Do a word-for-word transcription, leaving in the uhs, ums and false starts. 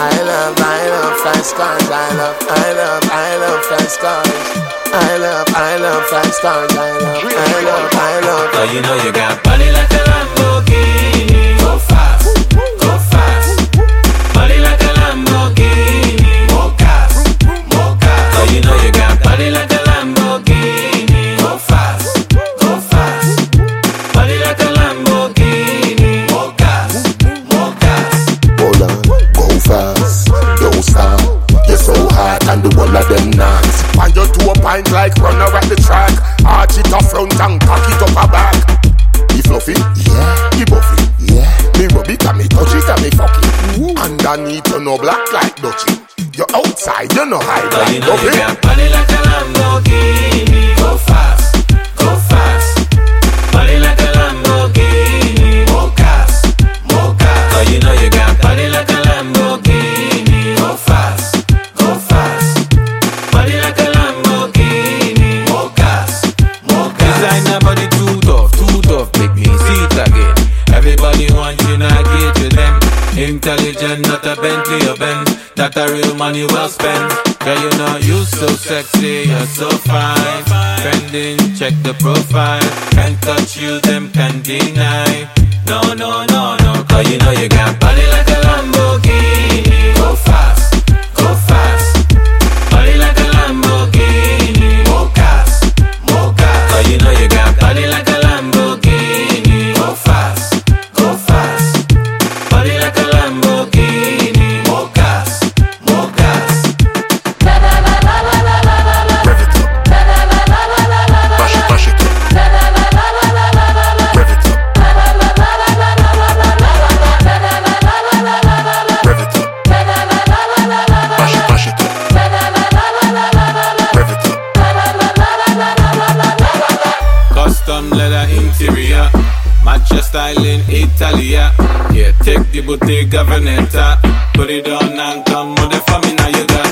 I love, I love fast cars. I love, I love, I love fast cars. I love, I love fast cars. I love, I love, I love. Oh, you know you got body like a Lamborghini. Go fast, go fast. Body like a Lamborghini. More cars, more cars. Oh, you know you got body like a Lamborghini. Go fast, go fast. Body like a Lamborghini. More cars, more cars. Hold on, go fast, don't stop. You're so hot and the whole of them knocks. And you do a pint like runner at the track. Arch it up front and cock it up a back. The fluffy, Yeah, the buffy. yeah. Me rub it and me touch it and me fuck it. Underneath you no black like Dutchie. You outside, you no hide Oh, like you know you Duffy. got body like a Lamborghini. Go fast, go fast. Body like a Lamborghini. More cars, more cars. Oh, you know you got body like a Lamborghini. Go fast, go fast. Body like a Lamborghini. More cars, more cars. Designer body too tough, too tough. Make me see it again. Everybody wants you, now get to them. Intelligent, not a Bentley or Benz. That a real money well spent. Girl, you know you so sexy, you're so fine. Trending, check the profile. Can't touch you, them can't deny. No, no, no, no. Cause you know you got body like a Lamborghini. Go fast, go fast. Body like a Lamborghini. More cars, more cars. Cause you know you got body like a Lamborghini. Go fast, go fast. Body like a Lamborghini. More cars, more cars. Rev it up. Mash it, mash it up. Rev it up. Rev it up. Mash it, mash it up. Rev it up. Custom leather interior, match your style in Italia. Yeah, take the Bottega Veneta, put it on and come with the family. Now you got